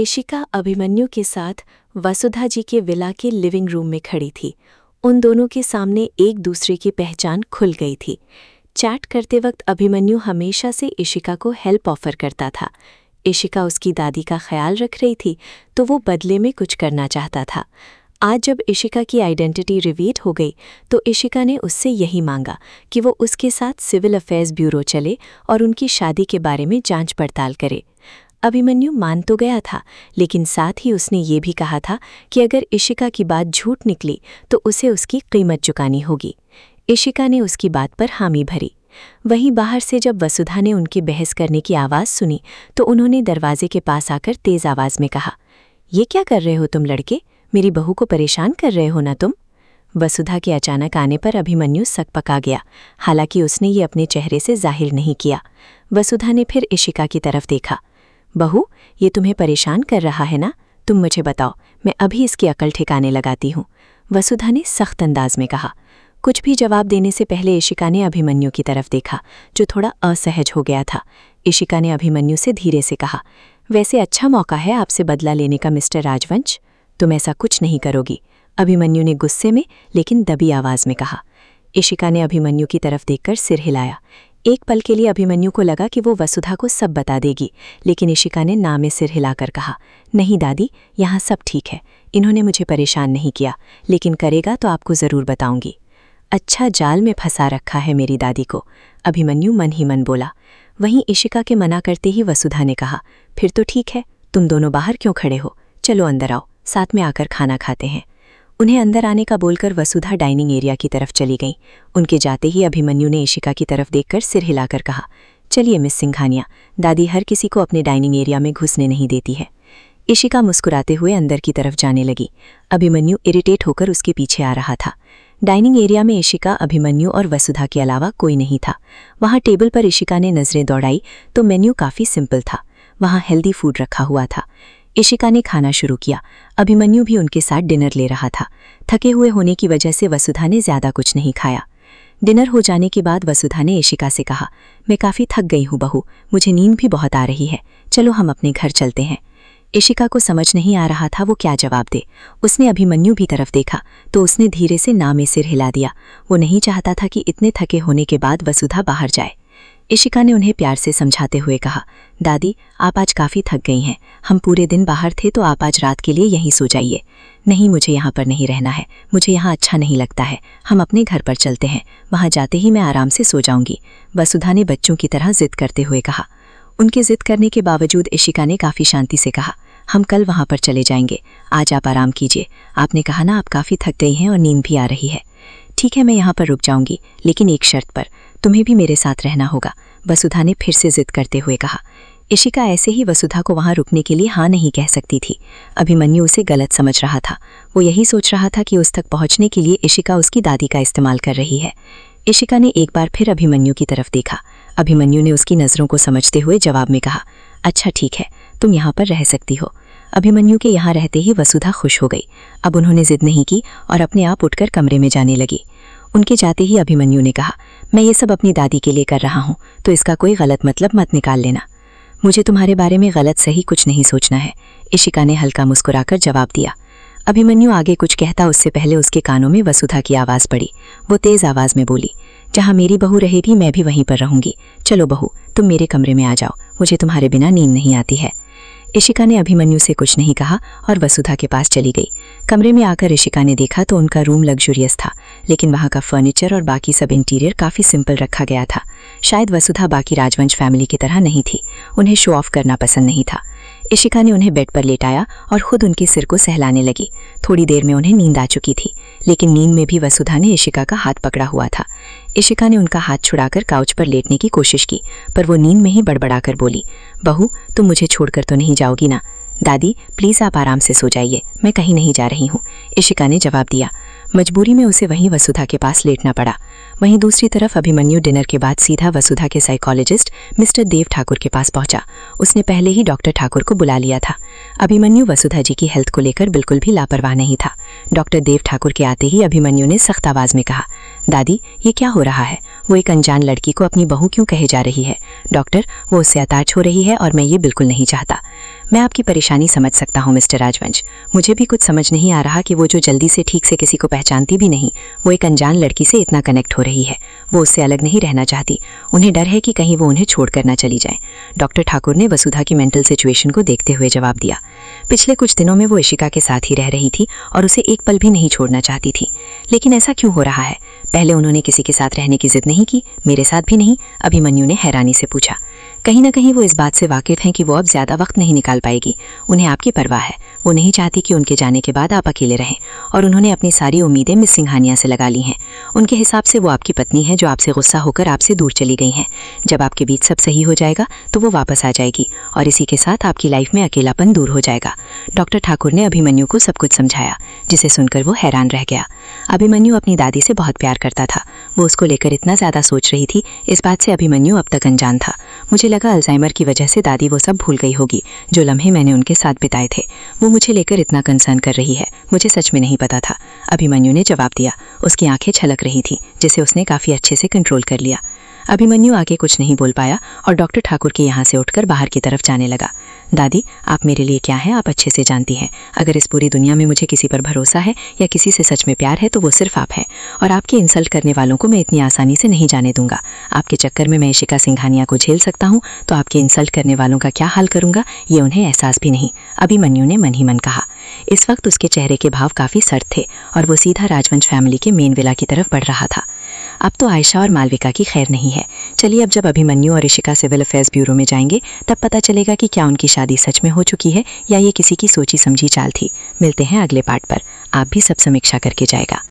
इशिका अभिमन्यु के साथ वसुधा जी के विला के लिविंग रूम में खड़ी थी। उन दोनों के सामने एक दूसरे की पहचान खुल गई थी। चैट करते वक्त अभिमन्यु हमेशा से इशिका को हेल्प ऑफर करता था। इशिका उसकी दादी का ख्याल रख रही थी तो वो बदले में कुछ करना चाहता था। आज जब इशिका की आइडेंटिटी रिवील हो गई तो इशिका ने उससे यही मांगा कि वो उसके साथ सिविल अफेयर्स ब्यूरो चले और उनकी शादी के बारे में जांच पड़ताल करे। अभिमन्यु मान तो गया था, लेकिन साथ ही उसने ये भी कहा था कि अगर इशिका की बात झूठ निकली तो उसे उसकी कीमत चुकानी होगी। इशिका ने उसकी बात पर हामी भरी। वहीं बाहर से जब वसुधा ने उनके बहस करने की आवाज़ सुनी तो उन्होंने दरवाजे के पास आकर तेज़ आवाज़ में कहा, ये क्या कर रहे हो तुम लड़के? मेरी बहू को परेशान कर रहे हो ना तुम? वसुधा के अचानक आने पर अभिमन्यु सकपका गया। हालांकि उसने ये अपने चेहरे से जाहिर नहीं किया। वसुधा ने फिर इशिका की तरफ देखा। बहू, ये तुम्हें परेशान कर रहा है ना? तुम मुझे बताओ, मैं अभी इसकी अकल ठिकाने लगाती हूँ, वसुधा ने सख्त अंदाज में कहा। कुछ भी जवाब देने से पहले इशिका ने अभिमन्यु की तरफ देखा, जो थोड़ा असहज हो गया था। इशिका ने अभिमन्यु से धीरे से कहा, वैसे अच्छा मौका है आपसे बदला लेने का मिस्टर राजवंश। तुम ऐसा कुछ नहीं करोगी, अभिमन्यु ने गुस्से में लेकिन दबी आवाज़ में कहा। इशिका ने अभिमन्यु की तरफ देखकर सिर हिलाया। एक पल के लिए अभिमन्यु को लगा कि वो वसुधा को सब बता देगी, लेकिन इशिका ने ना में सिर हिलाकर कहा, नहीं दादी, यहाँ सब ठीक है। इन्होंने मुझे परेशान नहीं किया, लेकिन करेगा तो आपको ज़रूर बताऊंगी। अच्छा जाल में फंसा रखा है मेरी दादी को, अभिमन्यु मन ही मन बोला। वहीं इशिका के मना करते ही वसुधा ने कहा, फिर तो ठीक है, तुम दोनों बाहर क्यों खड़े हो? चलो अंदर आओ, साथ में आकर खाना खाते हैं। उन्हें अंदर आने का बोलकर वसुधा डाइनिंग एरिया की तरफ चली गई। उनके जाते ही अभिमन्यु ने इशिका की तरफ देखकर सिर हिलाकर कहा, चलिए मिस सिंघानिया, दादी हर किसी को अपने डाइनिंग एरिया में घुसने नहीं देती है। इशिका मुस्कुराते हुए अंदर की तरफ जाने लगी। अभिमन्यु इरिटेट होकर उसके पीछे आ रहा था। डाइनिंग एरिया में इशिका, अभिमन्यु और वसुधा के अलावा कोई नहीं था। वहाँ टेबल पर इशिका ने नज़रें दौड़ाई तो मेन्यू काफ़ी सिंपल था। वहाँ हेल्दी फूड रखा हुआ था। इशिका ने खाना शुरू किया। अभिमन्यु भी उनके साथ डिनर ले रहा था। थके हुए होने की वजह से वसुधा ने ज़्यादा कुछ नहीं खाया। डिनर हो जाने के बाद वसुधा ने इशिका से कहा, मैं काफ़ी थक गई हूँ बहू, मुझे नींद भी बहुत आ रही है, चलो हम अपने घर चलते हैं। इशिका को समझ नहीं आ रहा था वो क्या जवाब दे। उसने अभिमन्यु भी तरफ देखा तो उसने धीरे से ना में सिर हिला दिया। वो नहीं चाहता था कि इतने थके होने के बाद वसुधा बाहर जाए। इशिका ने उन्हें प्यार से समझाते हुए कहा, दादी आप आज काफ़ी थक गई हैं, हम पूरे दिन बाहर थे तो आप आज रात के लिए यहीं सो जाइए। नहीं, मुझे यहाँ पर नहीं रहना है, मुझे यहाँ अच्छा नहीं लगता है, हम अपने घर पर चलते हैं, वहाँ जाते ही मैं आराम से सो जाऊँगी, वसुधा ने बच्चों की तरह जिद करते हुए कहा। उनके जिद करने के बावजूद इशिका ने काफ़ी शांति से कहा, हम कल वहाँ पर चले जाएंगे, आज आप आराम कीजिए। आपने कहा ना आप काफ़ी थक गई हैं और नींद भी आ रही है। ठीक है, मैं यहाँ पर रुक जाऊँगी, लेकिन एक शर्त पर, तुम्हें भी मेरे साथ रहना होगा, वसुधा ने फिर से जिद करते हुए कहा। इशिका ऐसे ही वसुधा को वहाँ रुकने के लिए हाँ नहीं कह सकती थी। अभिमन्यु उसे गलत समझ रहा था। वो यही सोच रहा था कि उस तक पहुँचने के लिए इशिका उसकी दादी का इस्तेमाल कर रही है। इशिका ने एक बार फिर अभिमन्यु की तरफ देखा। अभिमन्यु ने उसकी नज़रों को समझते हुए जवाब में कहा, अच्छा ठीक है, तुम यहाँ पर रह सकती हो। अभिमन्यु के यहाँ रहते ही वसुधा खुश हो गई। अब उन्होंने जिद नहीं की और अपने आप उठकर कमरे में जाने लगी। उनके जाते ही अभिमन्यु ने कहा, मैं ये सब अपनी दादी के लिए कर रहा हूँ, तो इसका कोई गलत मतलब मत निकाल लेना। मुझे तुम्हारे बारे में गलत सही कुछ नहीं सोचना है, इशिका ने हल्का मुस्कुराकर जवाब दिया। अभिमन्यु आगे कुछ कहता उससे पहले उसके कानों में वसुधा की आवाज़ पड़ी। वो तेज़ आवाज़ में बोली, जहाँ मेरी बहू रहेगी मैं भी वहीं पर रहूँगी। चलो बहू, तुम मेरे कमरे में आ जाओ, मुझे तुम्हारे बिना नींद नहीं आती है। इशिका ने अभिमन्यु से कुछ नहीं कहा और वसुधा के पास चली गई। कमरे में आकर इशिका ने देखा तो उनका रूम लग्जूरियस था, लेकिन वहाँ का फर्नीचर और बाकी सब इंटीरियर काफ़ी सिंपल रखा गया था। शायद वसुधा बाकी राजवंश फैमिली की तरह नहीं थी, उन्हें शो ऑफ करना पसंद नहीं था। इशिका ने उन्हें बेड पर लेटाया और खुद उनके सिर को सहलाने लगी। थोड़ी देर में उन्हें नींद आ चुकी थी, लेकिन नींद में भी वसुधा ने इशिका का हाथ पकड़ा हुआ था। इशिका ने उनका हाथ छुड़ाकर काउच पर लेटने की कोशिश की, पर वो नींद में ही बड़बड़ाकर बोली, बहू तुम मुझे छोड़कर तो नहीं जाओगी ना? दादी प्लीज़ आप आराम से सो जाइए, मैं कहीं नहीं जा रही हूँ, इशिका ने जवाब दिया। मजबूरी में उसे वहीं वसुधा के पास लेटना पड़ा। वहीं दूसरी तरफ अभिमन्यु डिनर के बाद सीधा वसुधा के साइकोलॉजिस्ट मिस्टर देव ठाकुर के पास पहुंचा। उसने पहले ही डॉक्टर ठाकुर को बुला लिया था। अभिमन्यु वसुधा जी की हेल्थ को लेकर बिल्कुल भी लापरवाह नहीं था। डॉक्टर देव ठाकुर के आते ही अभिमन्यु ने सख्त आवाज़ में कहा, दादी ये क्या हो रहा है? वो एक अनजान लड़की को अपनी बहू क्यों कहे जा रही है? डॉक्टर वो उससे अटैच हो रही है और मैं ये बिल्कुल नहीं चाहता। मैं आपकी परेशानी समझ सकता हूँ मिस्टर राजवंश। मुझे भी कुछ समझ नहीं आ रहा कि वो जो जल्दी से ठीक से किसी को पहचानती भी नहीं, वो एक अनजान लड़की से इतना कनेक्ट हो रही है। वो उससे अलग नहीं रहना चाहती। उन्हें डर है कि कहीं वो उन्हें छोड़कर ना चली जाए। डॉक्टर ठाकुर ने वसुधा की मेंटल सिचुएशन को देखते हुए जवाब दिया। पिछले कुछ दिनों में वो इशिका के साथ ही रह रही थी और उसे एक पल भी नहीं छोड़ना चाहती थी। लेकिन ऐसा क्यों हो रहा है? पहले उन्होंने किसी के साथ रहने की जिद नहीं की, मेरे साथ भी नहीं? अभिमन्यु ने हैरानी से पूछा। कहीं ना कहीं वो इस बात से वाकिफ हैं कि वो अब ज्यादा वक्त नहीं निकाल पाएगी। उन्हें आपकी परवाह है। वो नहीं चाहती कि उनके जाने के बाद आप अकेले रहें, और उन्होंने अपनी सारी उम्मीदें मिस सिंघानिया से लगा ली हैं। उनके हिसाब से वो आपकी पत्नी है जो आपसे गुस्सा होकर आपसे दूर चली गई हैं। जब आपके बीच सब सही हो जाएगा तो वो वापस आ जाएगी और इसी के साथ आपकी लाइफ में अकेलापन दूर हो जाएगा। डॉक्टर ठाकुर ने अभिमन्यु को सब कुछ समझाया, जिसे सुनकर वो हैरान रह गया। अभिमन्यु अपनी दादी से बहुत प्यार करता था। वो उसको लेकर इतना ज्यादा सोच रही थी, इस बात से अभिमन्यु अब तक अनजान था। मुझे लगा अल्जाइमर की वजह से दादी वो सब भूल गई होगी जो लम्हे मैंने उनके साथ बिताए थे। वो मुझे लेकर इतना कंसर्न कर रही है, मुझे सच में नहीं पता था। अभिमन्यु ने जवाब दिया। उसकी आंखें छलक रही थी, जिसे उसने काफी अच्छे से कंट्रोल कर लिया। अभिमन्यु आगे कुछ नहीं बोल पाया और डॉक्टर ठाकुर के यहाँ से उठकर बाहर की तरफ जाने लगा। दादी, आप मेरे लिए क्या हैं आप अच्छे से जानती हैं। अगर इस पूरी दुनिया में मुझे किसी पर भरोसा है या किसी से सच में प्यार है तो वो सिर्फ आप हैं, और आपके इंसल्ट करने वालों को मैं इतनी आसानी से नहीं जाने दूंगा। आपके चक्कर में मैं इशिका सिंघानिया को झेल सकता हूँ, तो आपके इंसल्ट करने वालों का क्या हाल करूंगा ये उन्हें एहसास भी नहीं, अभिमन्यु ने मन ही मन कहा। इस वक्त उसके चेहरे के भाव काफी सर्द थे और वो सीधा राजवंश फैमिली के मेन विला की तरफ बढ़ रहा था। अब तो आयशा और मालविका की खैर नहीं है। चलिए अब जब अभिमन्यु और इशिका सिविल अफेयर्स ब्यूरो में जाएंगे तब पता चलेगा कि क्या उनकी शादी सच में हो चुकी है या ये किसी की सोची समझी चाल थी। मिलते हैं अगले पार्ट पर। आप भी सब समीक्षा करके जाएगा।